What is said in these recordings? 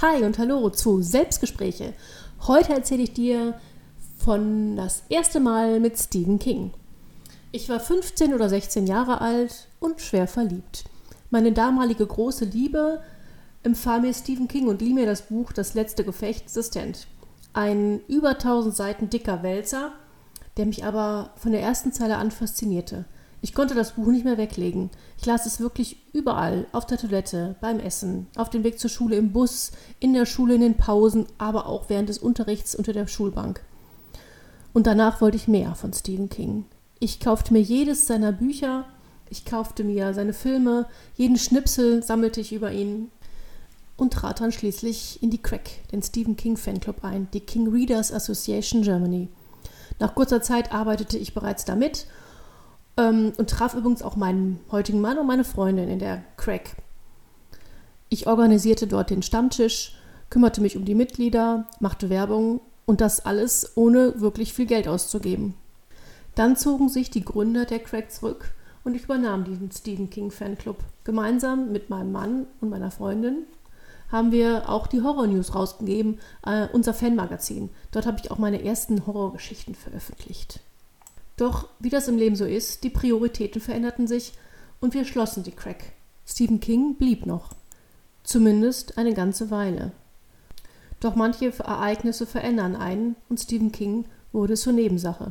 Hi und hallo zu Selbstgespräche. Heute erzähle ich dir von das erste Mal mit Stephen King. Ich war 15 oder 16 Jahre alt und schwer verliebt. Meine damalige große Liebe empfahl mir Stephen King und lieh mir das Buch Das letzte Gefecht, The Stand. Ein über 1000 Seiten dicker Wälzer, der mich aber von der ersten Zeile an faszinierte. Ich konnte das Buch nicht mehr weglegen. Ich las es wirklich überall, auf der Toilette, beim Essen, auf dem Weg zur Schule, im Bus, in der Schule, in den Pausen, aber auch während des Unterrichts unter der Schulbank. Und danach wollte ich mehr von Stephen King. Ich kaufte mir jedes seiner Bücher, ich kaufte mir seine Filme, jeden Schnipsel sammelte ich über ihn und trat dann schließlich in die Crack, den Stephen King Fanclub ein, die King Readers Association Germany. Nach kurzer Zeit arbeitete ich bereits damit und traf übrigens auch meinen heutigen Mann und meine Freundin in der Crack. Ich organisierte dort den Stammtisch, kümmerte mich um die Mitglieder, machte Werbung und das alles ohne wirklich viel Geld auszugeben. Dann zogen sich die Gründer der Crack zurück und ich übernahm diesen Stephen King Fanclub. Gemeinsam mit meinem Mann und meiner Freundin haben wir auch die Horror News rausgegeben, unser Fanmagazin. Dort habe ich auch meine ersten Horrorgeschichten veröffentlicht. Doch, wie das im Leben so ist, die Prioritäten veränderten sich und wir schlossen die Crack. Stephen King blieb noch. Zumindest eine ganze Weile. Doch manche Ereignisse verändern einen und Stephen King wurde zur Nebensache.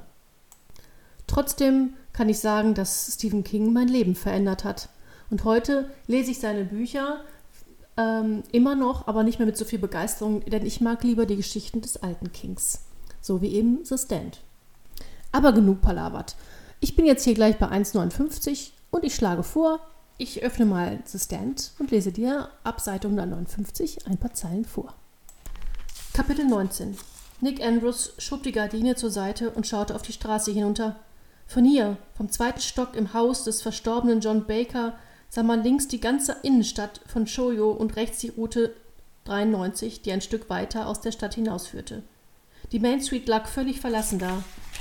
Trotzdem kann ich sagen, dass Stephen King mein Leben verändert hat. Und heute lese ich seine Bücher immer noch, aber nicht mehr mit so viel Begeisterung, denn ich mag lieber die Geschichten des alten Kings. So wie eben The Stand. Aber genug palavert. Ich bin jetzt hier gleich bei 1,59 und ich schlage vor, ich öffne mal The Stand und lese dir ab Seite 159 ein paar Zeilen vor. Kapitel 19. Nick Andrews schob die Gardine zur Seite und schaute auf die Straße hinunter. Von hier, vom zweiten Stock im Haus des verstorbenen John Baker, sah man links die ganze Innenstadt von Choyo und rechts die Route 93, die ein Stück weiter aus der Stadt hinausführte. Die Main Street lag völlig verlassen da.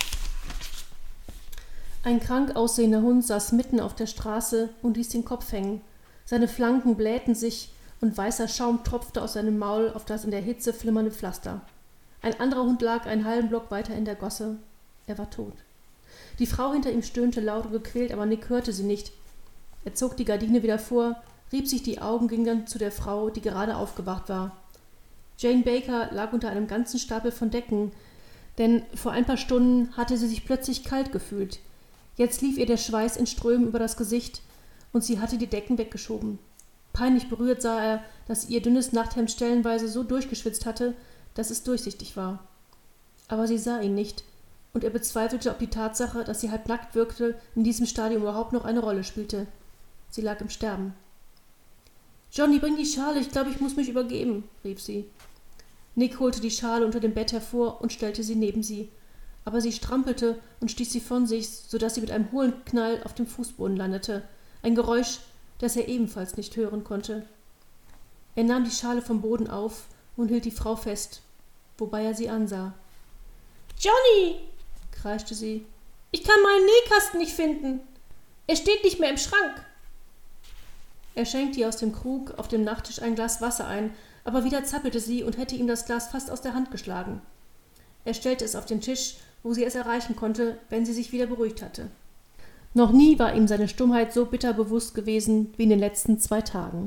Ein krank aussehender Hund saß mitten auf der Straße und ließ den Kopf hängen. Seine Flanken blähten sich und weißer Schaum tropfte aus seinem Maul auf das in der Hitze flimmernde Pflaster. Ein anderer Hund lag einen halben Block weiter in der Gosse. Er war tot. Die Frau hinter ihm stöhnte laut und gequält, aber Nick hörte sie nicht. Er zog die Gardine wieder vor, rieb sich die Augen, ging dann zu der Frau, die gerade aufgewacht war. Jane Baker lag unter einem ganzen Stapel von Decken, denn vor ein paar Stunden hatte sie sich plötzlich kalt gefühlt. Jetzt lief ihr der Schweiß in Strömen über das Gesicht und sie hatte die Decken weggeschoben. Peinlich berührt sah er, dass ihr dünnes Nachthemd stellenweise so durchgeschwitzt hatte, dass es durchsichtig war. Aber sie sah ihn nicht und er bezweifelte, ob die Tatsache, dass sie halb nackt wirkte, in diesem Stadium überhaupt noch eine Rolle spielte. Sie lag im Sterben. »Johnny, bring die Schale, ich glaube, ich muss mich übergeben«, rief sie. Nick holte die Schale unter dem Bett hervor und stellte sie neben sie. Aber sie strampelte und stieß sie von sich, sodass sie mit einem hohlen Knall auf dem Fußboden landete. Ein Geräusch, das er ebenfalls nicht hören konnte. Er nahm die Schale vom Boden auf und hielt die Frau fest, wobei er sie ansah. »Johnny«, kreischte sie, »ich kann meinen Nähkasten nicht finden. Er steht nicht mehr im Schrank.« Er schenkte ihr aus dem Krug auf dem Nachttisch ein Glas Wasser ein, aber wieder zappelte sie und hätte ihm das Glas fast aus der Hand geschlagen. Er stellte es auf den Tisch, wo sie es erreichen konnte, wenn sie sich wieder beruhigt hatte. Noch nie war ihm seine Stummheit so bitter bewusst gewesen wie in den letzten 2 Tagen.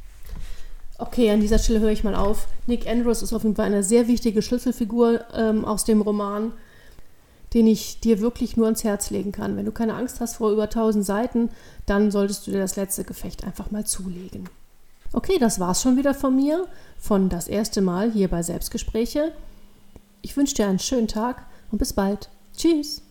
Okay, an dieser Stelle höre ich mal auf. Nick Andrews ist auf jeden Fall eine sehr wichtige Schlüsselfigur aus dem Roman, den ich dir wirklich nur ans Herz legen kann. Wenn du keine Angst hast vor über 1000 Seiten, dann solltest du dir das letzte Gefecht einfach mal zulegen. Okay, das war's schon wieder von mir, von das erste Mal hier bei Selbstgespräche. Ich wünsche dir einen schönen Tag und bis bald. Tschüss!